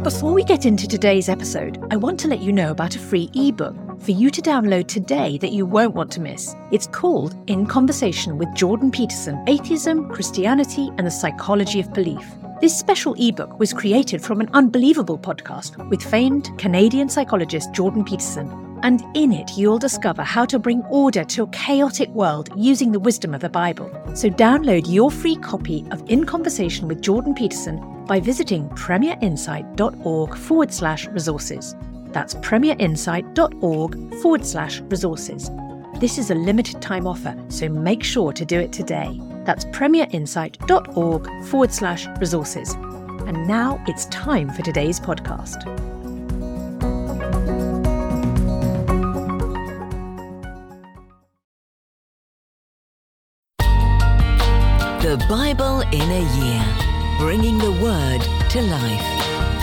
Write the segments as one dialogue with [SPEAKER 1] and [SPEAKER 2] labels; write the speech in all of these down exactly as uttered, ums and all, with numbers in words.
[SPEAKER 1] Before we get into today's episode, I want to let you know about a free ebook for you to download today that you won't want to miss. It's called In Conversation with Jordan Peterson, Atheism, Christianity and the Psychology of Belief. This special ebook was created from an unbelievable podcast with famed Canadian psychologist Jordan Peterson. And in it, you'll discover how to bring order to a chaotic world using the wisdom of the Bible. So download your free copy of In Conversation with Jordan Peterson by visiting premierinsight.org forward slash resources. That's premierinsight.org forward slash resources. This is a limited time offer, so make sure to do it today. That's premierinsight.org forward slash resources. And now it's time for today's podcast.
[SPEAKER 2] The Bible in a Year, bringing the Word to life.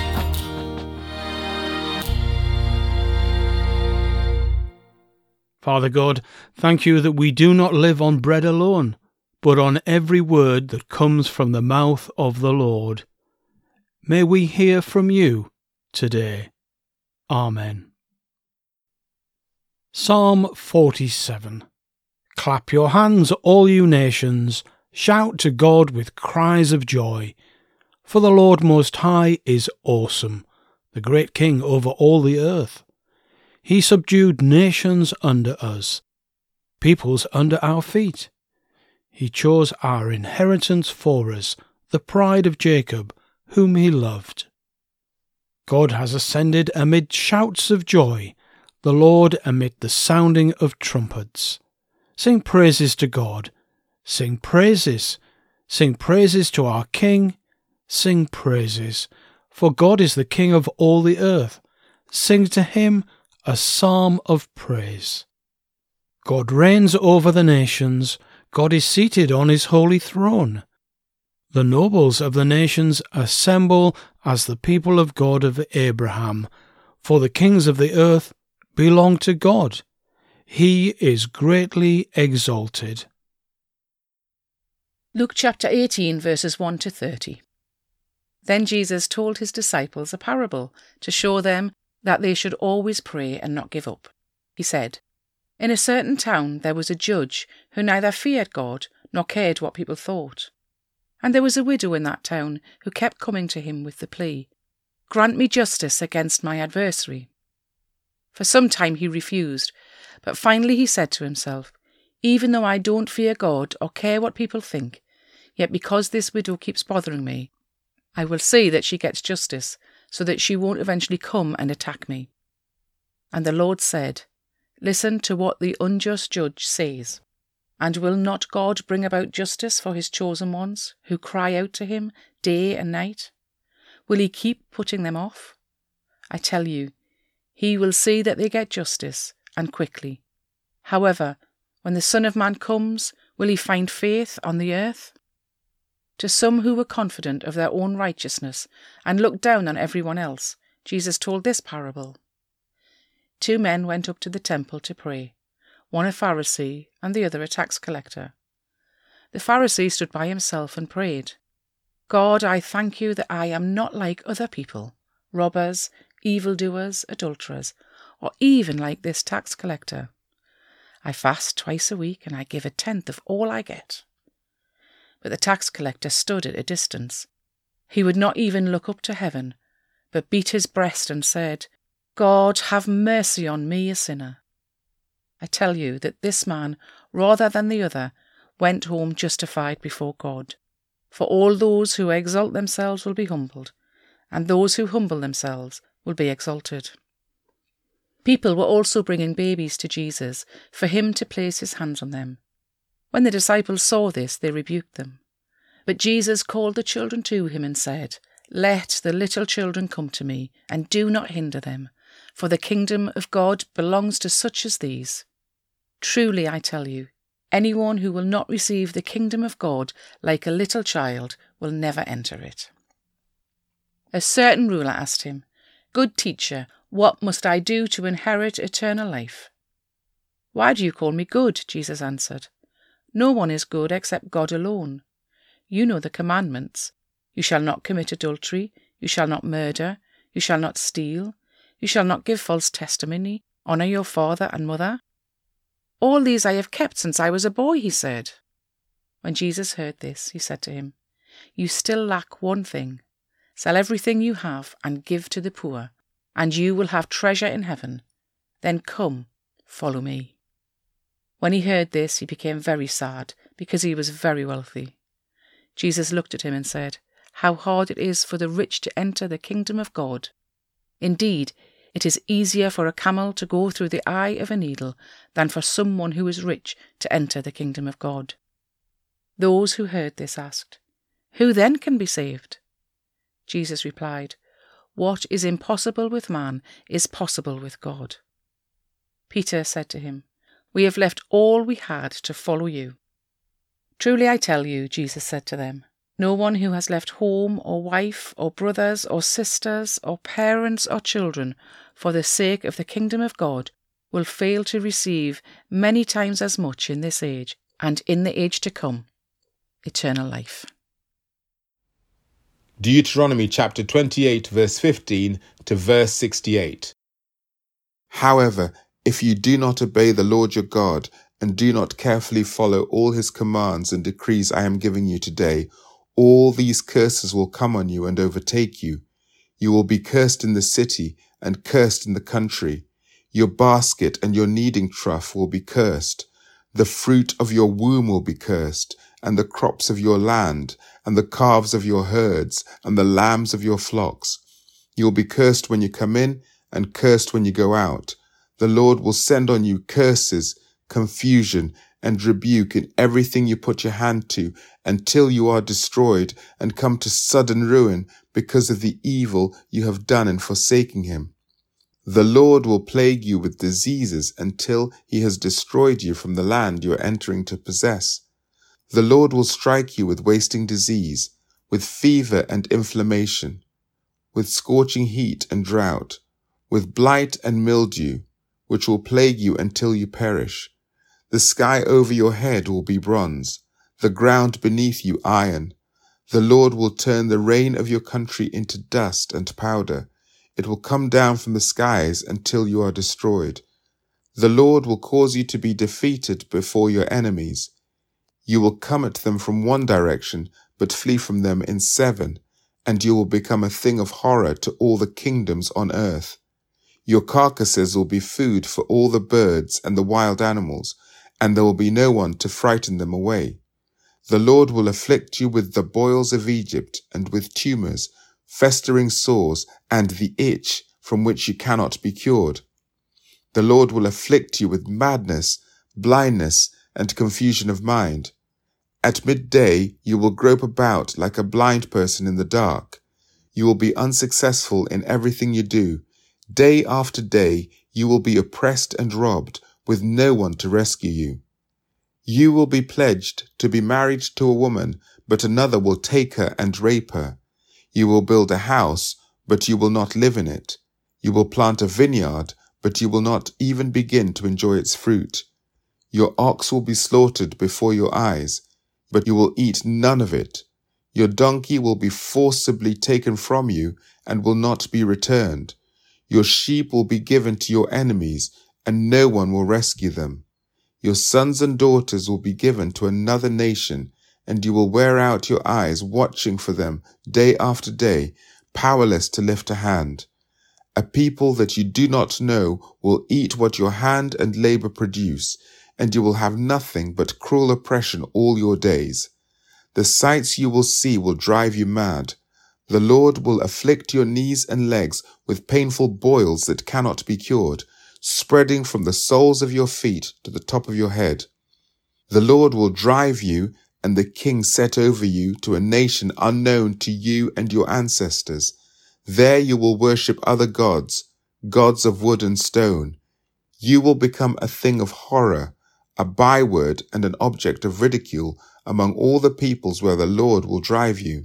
[SPEAKER 3] Father God, thank you that we do not live on bread alone, but on every word that comes from the mouth of the Lord. May we hear from you today. Amen. Psalm forty-seven. Clap your hands, all you nations. Shout to God with cries of joy. For the Lord Most High is awesome, the great King over all the earth. He subdued nations under us, peoples under our feet. He chose our inheritance for us, the pride of Jacob, whom he loved. God has ascended amid shouts of joy, the Lord amid the sounding of trumpets. Sing praises to God. Sing praises, sing praises to our King, sing praises, for God is the King of all the earth. Sing to him a psalm of praise. God reigns over the nations, God is seated on his holy throne. The nobles of the nations assemble as the people of God of Abraham, for the kings of the earth belong to God. He is greatly exalted.
[SPEAKER 4] Luke chapter eighteen, verses one to thirty. Then Jesus told his disciples a parable to show them that they should always pray and not give up. He said, In a certain town there was a judge who neither feared God nor cared what people thought. And there was a widow in that town who kept coming to him with the plea, Grant me justice against my adversary. For some time he refused, but finally he said to himself, Even though I don't fear God or care what people think, yet because this widow keeps bothering me, I will see that she gets justice, so that she won't eventually come and attack me. And the Lord said, Listen to what the unjust judge says. And will not God bring about justice for his chosen ones, who cry out to him day and night? Will he keep putting them off? I tell you, he will see that they get justice, and quickly. However, when the Son of Man comes, will he find faith on the earth? To some who were confident of their own righteousness and looked down on everyone else, Jesus told this parable. Two men went up to the temple to pray, one a Pharisee and the other a tax collector. The Pharisee stood by himself and prayed, God, I thank you that I am not like other people, robbers, evildoers, adulterers, or even like this tax collector. I fast twice a week and I give a tenth of all I get. But the tax collector stood at a distance. He would not even look up to heaven, but beat his breast and said, God, have mercy on me, a sinner. I tell you that this man, rather than the other, went home justified before God. For all those who exalt themselves will be humbled, and those who humble themselves will be exalted. People were also bringing babies to Jesus for him to place his hands on them. When the disciples saw this, they rebuked them. But Jesus called the children to him and said, Let the little children come to me, and do not hinder them, for the kingdom of God belongs to such as these. Truly I tell you, anyone who will not receive the kingdom of God like a little child will never enter it. A certain ruler asked him, Good teacher, what must I do to inherit eternal life? Why do you call me good? Jesus answered. No one is good except God alone. You know the commandments. You shall not commit adultery. You shall not murder. You shall not steal. You shall not give false testimony. Honour your father and mother. All these I have kept since I was a boy, he said. When Jesus heard this, he said to him, You still lack one thing. Sell everything you have and give to the poor, and you will have treasure in heaven. Then come, follow me. When he heard this, he became very sad, because he was very wealthy. Jesus looked at him and said, How hard it is for the rich to enter the kingdom of God. Indeed, it is easier for a camel to go through the eye of a needle than for someone who is rich to enter the kingdom of God. Those who heard this asked, Who then can be saved? Jesus replied, What is impossible with man is possible with God. Peter said to him, We have left all we had to follow you. Truly I tell you, Jesus said to them, no one who has left home or wife or brothers or sisters or parents or children for the sake of the kingdom of God will fail to receive many times as much in this age and in the age to come, eternal life.
[SPEAKER 5] Deuteronomy chapter twenty-eight, verse fifteen to verse sixty-eight. However, if you do not obey the Lord your God and do not carefully follow all his commands and decrees I am giving you today, all these curses will come on you and overtake you. You will be cursed in the city and cursed in the country. Your basket and your kneading trough will be cursed. The fruit of your womb will be cursed, and the crops of your land, and the calves of your herds, and the lambs of your flocks. You will be cursed when you come in, and cursed when you go out. The Lord will send on you curses, confusion, and rebuke in everything you put your hand to, until you are destroyed and come to sudden ruin because of the evil you have done in forsaking him. The Lord will plague you with diseases until he has destroyed you from the land you are entering to possess. The Lord will strike you with wasting disease, with fever and inflammation, with scorching heat and drought, with blight and mildew, which will plague you until you perish. The sky over your head will be bronze, the ground beneath you iron. The Lord will turn the rain of your country into dust and powder. It will come down from the skies until you are destroyed. The Lord will cause you to be defeated before your enemies. You will come at them from one direction, but flee from them in seven, and you will become a thing of horror to all the kingdoms on earth. Your carcasses will be food for all the birds and the wild animals, and there will be no one to frighten them away. The Lord will afflict you with the boils of Egypt and with tumors, festering sores, and the itch from which you cannot be cured. The Lord will afflict you with madness, blindness, and confusion of mind. At midday you will grope about like a blind person in the dark. You will be unsuccessful in everything you do. Day after day you will be oppressed and robbed, with no one to rescue you. You will be pledged to be married to a woman, but another will take her and rape her. You will build a house, but you will not live in it. You will plant a vineyard, but you will not even begin to enjoy its fruit. Your ox will be slaughtered before your eyes, but you will eat none of it. Your donkey will be forcibly taken from you and will not be returned. Your sheep will be given to your enemies, and no one will rescue them. Your sons and daughters will be given to another nation, and you will wear out your eyes watching for them day after day, powerless to lift a hand. A people that you do not know will eat what your hand and labor produce, and you will have nothing but cruel oppression all your days. The sights you will see will drive you mad. The Lord will afflict your knees and legs with painful boils that cannot be cured, spreading from the soles of your feet to the top of your head. The Lord will drive you and the king set over you to a nation unknown to you and your ancestors. There you will worship other gods, gods of wood and stone. You will become a thing of horror, a byword and an object of ridicule among all the peoples where the Lord will drive you.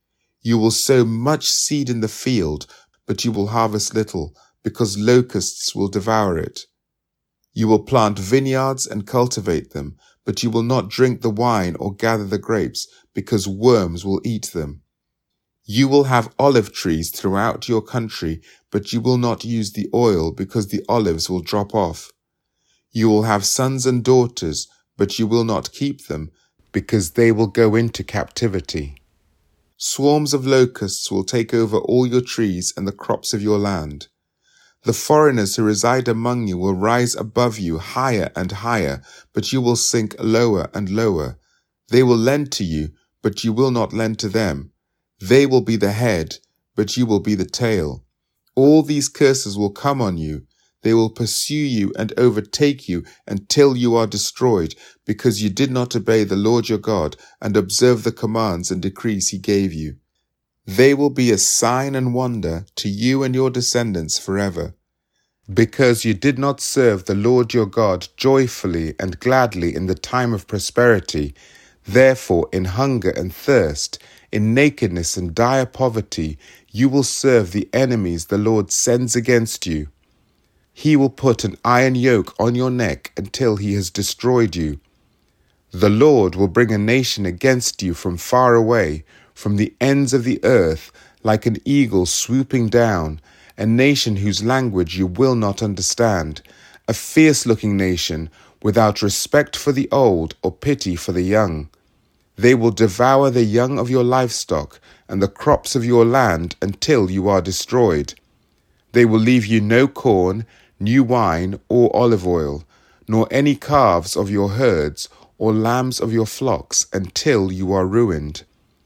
[SPEAKER 5] You will sow much seed in the field, but you will harvest little, because locusts will devour it. You will plant vineyards and cultivate them, but you will not drink the wine or gather the grapes, because worms will eat them. You will have olive trees throughout your country, but you will not use the oil because the olives will drop off. You will have sons and daughters, but you will not keep them because they will go into captivity. Swarms of locusts will take over all your trees and the crops of your land. The foreigners who reside among you will rise above you higher and higher, but you will sink lower and lower. They will lend to you, but you will not lend to them. They will be the head, but you will be the tail. All these curses will come on you. They will pursue you and overtake you until you are destroyed, because you did not obey the Lord your God and observe the commands and decrees he gave you. They will be a sign and wonder to you and your descendants forever. Because you did not serve the Lord your God joyfully and gladly in the time of prosperity, therefore in hunger and thirst, in nakedness and dire poverty, you will serve the enemies the Lord sends against you. He will put an iron yoke on your neck until he has destroyed you. The Lord will bring a nation against you from far away, from the ends of the earth, like an eagle swooping down, a nation whose language you will not understand, a fierce-looking nation without respect for the old or pity for the young. They will devour the young of your livestock and the crops of your land until you are destroyed. They will leave you no corn, new wine, or olive oil, nor any calves of your herds or lambs of your flocks until you are ruined.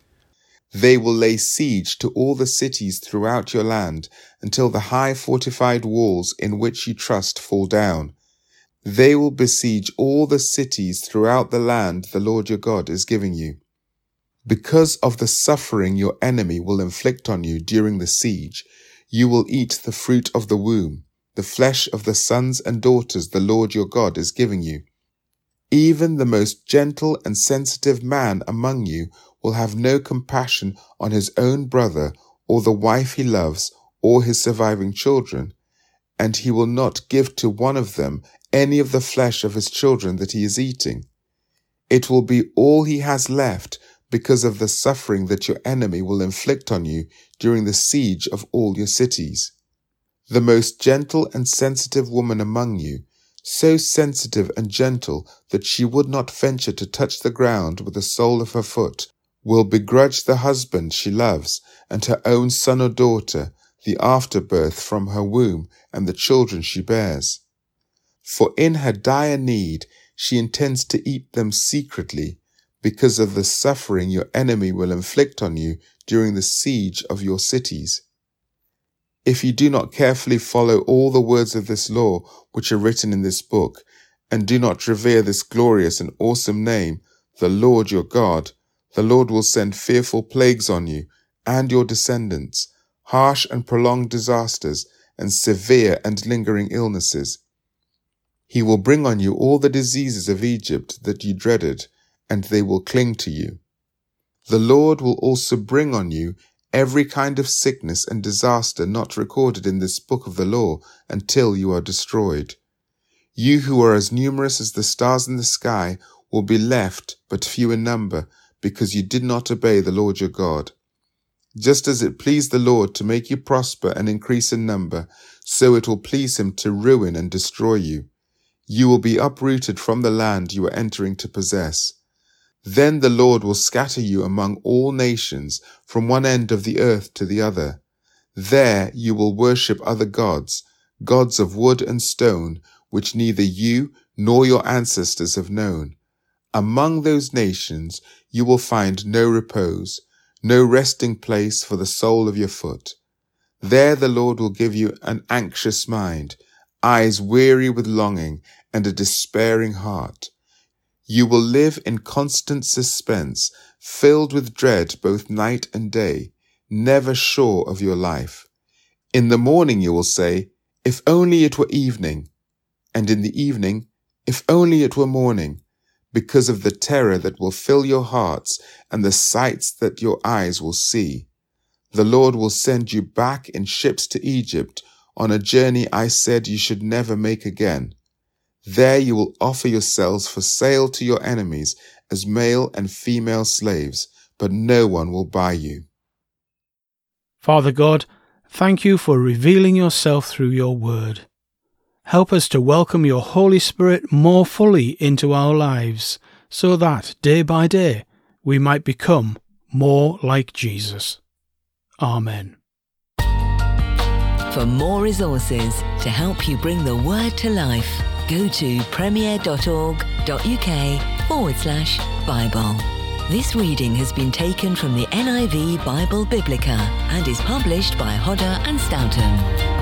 [SPEAKER 5] They will lay siege to all the cities throughout your land until the high fortified walls in which you trust fall down. They will besiege all the cities throughout the land the Lord your God is giving you. Because of the suffering your enemy will inflict on you during the siege, you will eat the fruit of the womb, the flesh of the sons and daughters the Lord your God is giving you. Even the most gentle and sensitive man among you will have no compassion on his own brother or the wife he loves or his surviving children, and he will not give to one of them any of the flesh of his children that he is eating. It will be all he has left because of the suffering that your enemy will inflict on you during the siege of all your cities. The most gentle and sensitive woman among you, so sensitive and gentle that she would not venture to touch the ground with the sole of her foot, will begrudge the husband she loves and her own son or daughter the afterbirth from her womb and the children she bears. For in her dire need she intends to eat them secretly because of the suffering your enemy will inflict on you during the siege of your cities. If you do not carefully follow all the words of this law which are written in this book, and do not revere this glorious and awesome name, the Lord your God, the Lord will send fearful plagues on you and your descendants, harsh and prolonged disasters, and severe and lingering illnesses. He will bring on you all the diseases of Egypt that you dreaded, and they will cling to you. The Lord will also bring on you every kind of sickness and disaster not recorded in this book of the law until you are destroyed. You who are as numerous as the stars in the sky will be left but few in number, because you did not obey the Lord your God. Just as it pleased the Lord to make you prosper and increase in number, so it will please him to ruin and destroy you. You will be uprooted from the land you are entering to possess. Then the Lord will scatter you among all nations, from one end of the earth to the other. There you will worship other gods, gods of wood and stone, which neither you nor your ancestors have known. Among those nations you will find no repose, no resting place for the sole of your foot. There the Lord will give you an anxious mind, eyes weary with longing, and a despairing heart. You will live in constant suspense, filled with dread both night and day, never sure of your life. In the morning you will say, "If only it were evening," and in the evening, "If only it were morning," because of the terror that will fill your hearts and the sights that your eyes will see. The Lord will send you back in ships to Egypt on a journey I said you should never make again. There you will offer yourselves for sale to your enemies as male and female slaves, but no one will buy you.
[SPEAKER 3] Father God, thank you for revealing yourself through your word. Help us to welcome your Holy Spirit more fully into our lives, so that, day by day, we might become more like Jesus. Amen.
[SPEAKER 2] For more resources to help you bring the word to life, go to premier.org.uk forward slash Bible. This reading has been taken from the N I V Bible Biblica and is published by Hodder and Stoughton.